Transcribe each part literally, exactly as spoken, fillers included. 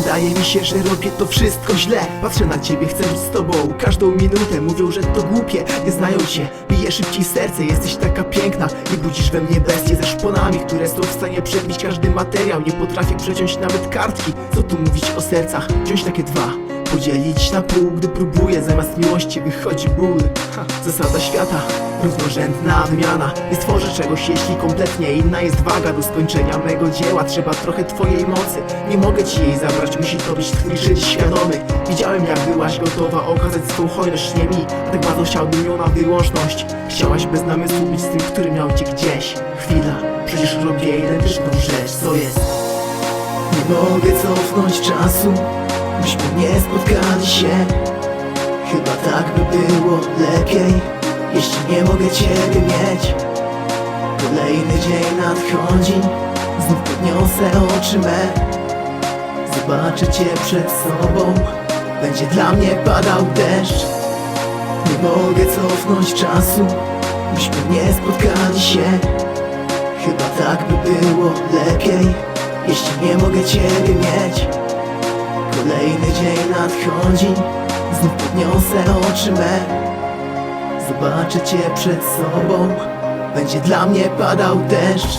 Wydaje mi się, że robię to wszystko źle. Patrzę na ciebie, chcę być z tobą każdą minutę. Mówią, że to głupie, nie znają cię. Bije szybciej serce, jesteś taka piękna i budzisz we mnie bestie ze szponami, które są w stanie przebić każdy materiał. Nie potrafię przeciąć nawet kartki. Co tu mówić o sercach? Wziąć takie dwa, podzielić na pół. Gdy próbuję, zamiast miłości wychodzi ból. Ha, zasada świata, równorzędna wymiana. Nie stworzę czegoś, jeśli kompletnie inna jest waga. Do skończenia mego dzieła trzeba trochę twojej mocy. Nie mogę ci jej zabrać, musi to być twój szczyt świadomy. Widziałem, jak byłaś gotowa okazać swą hojność nie mi, a tak bardzo chciałbym ją na wyłączność. Chciałaś bez namysłu być z tym, który miał cię gdzieś. Chwila, przecież robię identyczną rzecz, co jest? Nie mogę cofnąć czasu, byśmy nie spotkali się. Chyba tak by było lepiej, jeśli nie mogę ciebie mieć. Kolejny dzień nadchodzi, znów podniosę oczy me. Zobaczę cię przed sobą, będzie dla mnie padał deszcz. Nie mogę cofnąć czasu, byśmy nie spotkali się. Chyba tak by było lepiej, jeśli nie mogę ciebie mieć. Kolejny dzień nadchodzi, znów podniosę oczy me. Zobaczę cię przed sobą, będzie dla mnie padał deszcz.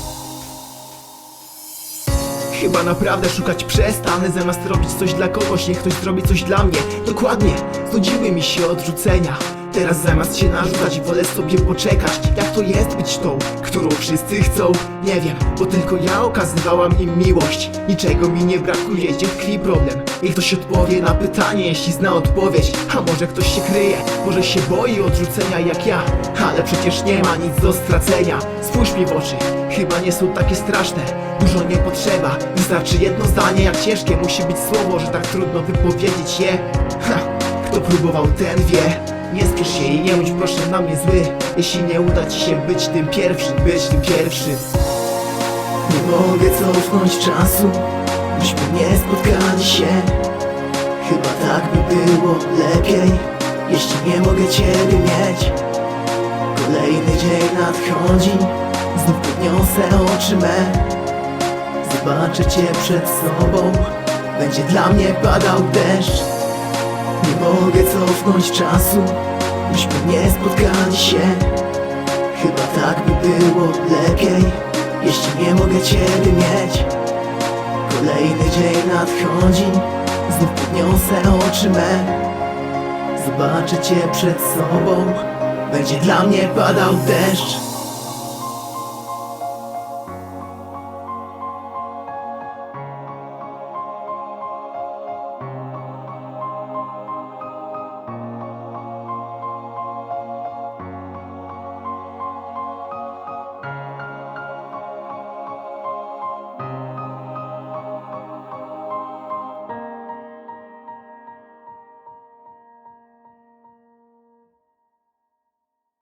Chyba naprawdę szukać przestanę, zamiast robić coś dla kogoś, niech ktoś zrobi coś dla mnie. Dokładnie, znudziły mi się odrzucenia. Teraz zamiast się narzucać, wolę sobie poczekać. Jak to jest być tą, którą wszyscy chcą? Nie wiem, bo tylko ja okazywałam im miłość. Niczego mi nie brakuje, gdzie tkwi problem? Niech ktoś odpowie na pytanie, jeśli zna odpowiedź. A może ktoś się kryje, może się boi odrzucenia jak ja. Ale przecież nie ma nic do stracenia. Spójrz mi w oczy, chyba nie są takie straszne. Dużo nie potrzeba, wystarczy jedno zdanie. Jak ciężkie musi być słowo, że tak trudno wypowiedzieć je. Ha, kto próbował, ten wie. Nie spiesz się i nie bądź proszę na mnie zły, jeśli nie uda ci się być tym pierwszym, być tym pierwszym. Nie mogę cofnąć czasu, byśmy nie spotkali się. Chyba tak by było lepiej, jeśli nie mogę ciebie mieć. Kolejny dzień nadchodzi, znów podniosę oczy me. Zobaczę cię przed sobą, będzie dla mnie padał deszcz. Nie mogę cofnąć czasu, byśmy nie spotkali się. Chyba tak by było lepiej, jeśli nie mogę ciebie mieć. Kolejny dzień nadchodzi, znów podniosę oczy me. Zobaczę cię przed sobą, będzie dla mnie padał deszcz.